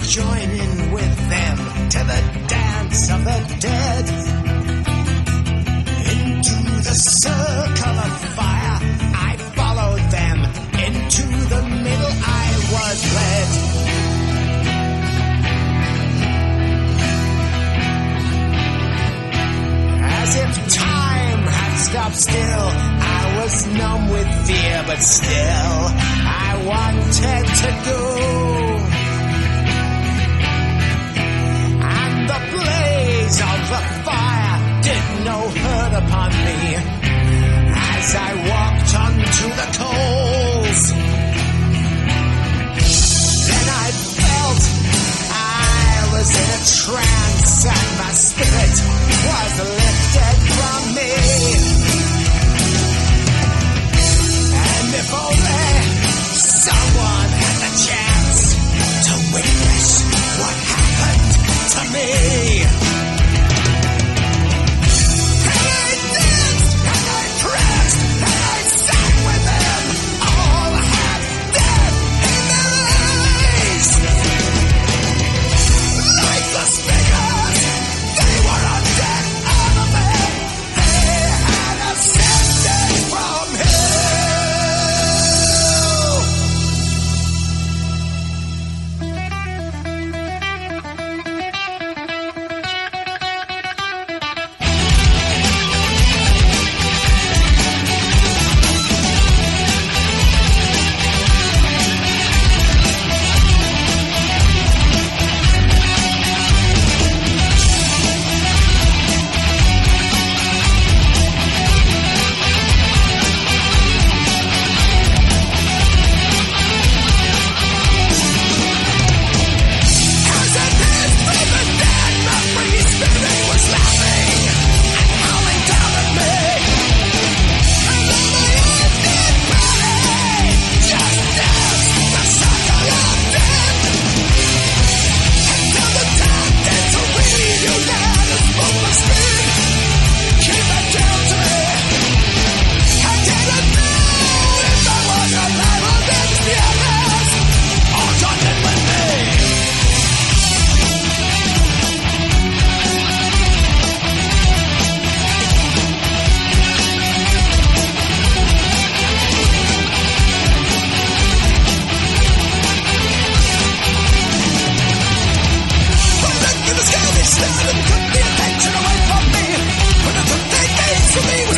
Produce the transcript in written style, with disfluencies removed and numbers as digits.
join in with them to the dance of the dead. Into the circle of fire I followed them. Into the middle I was led. As if time had stopped still, I was numb with fear, but still I wanted to go. And the blaze of the fire did no hurt upon me as I walked onto the coals. Then I felt I was in a trance and my spirit was lifted from me. And if only someone had the chance to witness what happened to me. And I danced, and I pressed, and I sang with them, all half dead in their eyes. Lifeless figures, they were undead enemy. They had ascended from hell. Me